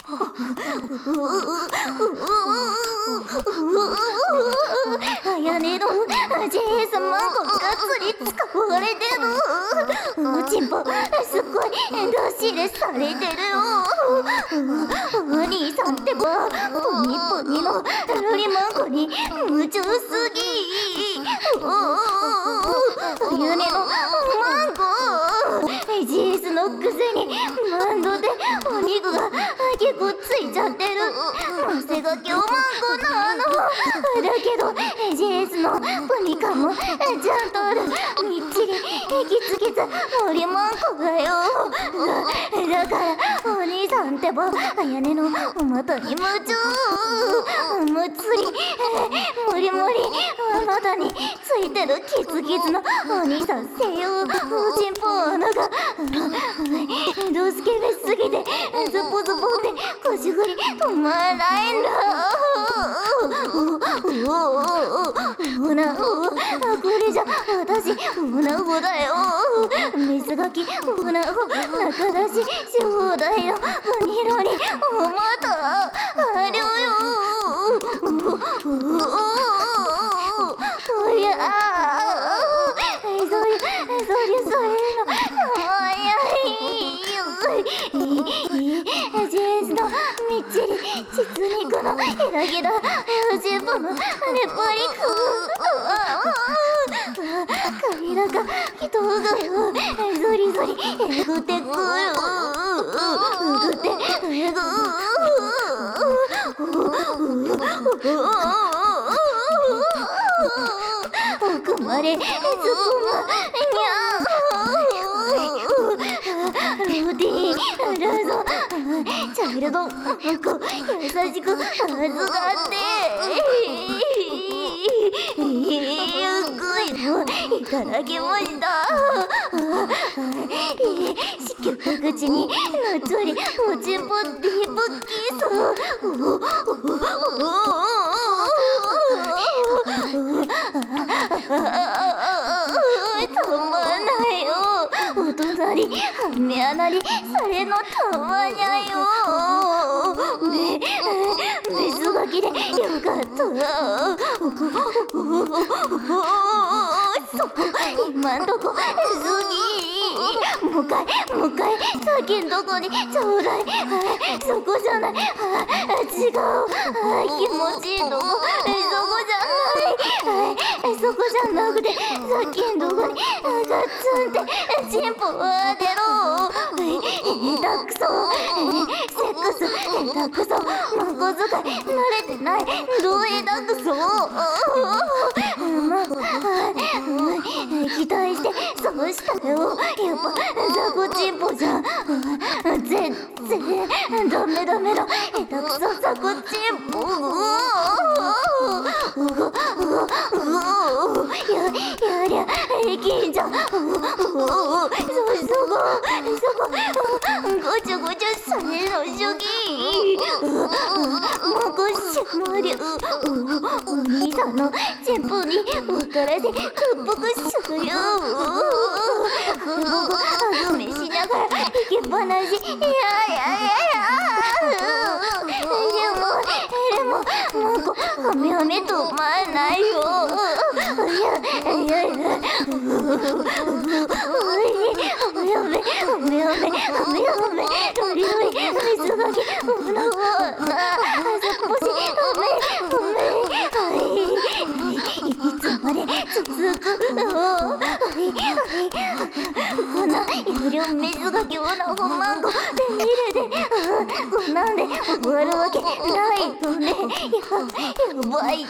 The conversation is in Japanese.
あやねの JS マンゴがっつり使われてる。おちんぽすっごい出し入れされてるよ。お兄さんってばポニポニのロリマンゴに夢中すぎ。あやねのマンゴ JS のくせにマンドでお肉が結構ついちゃってる。汗が今日マンゴなの。だけど JS のポニカもちゃんとある。みっちりキツキツロリマンゴだよ。だからお兄さんってばあやねのお股に夢中。むっつりもりもりお股についてるキツキツのお兄さんせよ。おちんぽ穴がドスケベすぎてズポズポって腰振り止まらないんだ。オナホこれじゃ私オナホだよ。水がきオナホ中出し正代のポニロにお股ありょよ。おりゃそういうのジェーズのみっちり実肉のヘラヘラジェボのレポリ髪が人がゾリゾリえぐってくる。うぐってえぐ奥まで突っ込むにゃローティーどうぞチャイルド優しく預かってゆっくりといただきました。子宮口にのっちょりおちんぽディープキス。たまんないよ。お隣はめ穴にされのたまにゃよ。水がきでよかった。そこ今んとこすぎ。もう一回さっきんとこにちょうだい。そこじゃない。違う。気持ちいいとこ。そこじゃない。そこじゃなくてさっきんとこにガッツンってチンポ当てろ。下手くそ。セックス下手くそ。孫使い慣れてない。どう下手くそ。期待してそうしたよ。やっぱザコチンポじゃん。全然ダメだ。下手くそザコチンポ。やりゃ金ちゃん。そこごちゃごちゃされの主義。もこしまりお兄さんのチンポに分からせくっぽくするよ。あぐめしながらいけっぱなし。でももこはめ止まらないよ。ロリ水がきおなわなあざぽしいつまで続くの。こんな有料水がきおなほマンゴで見れてこんなんで終わるわけないよね。やばいよ。